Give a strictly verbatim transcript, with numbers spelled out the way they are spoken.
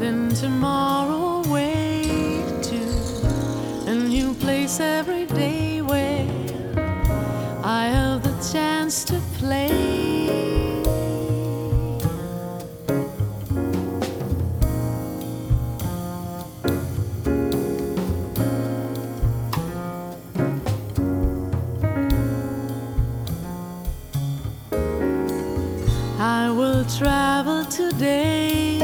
then tomorrow wake to a new place every day where I have the chance to play. I will travel today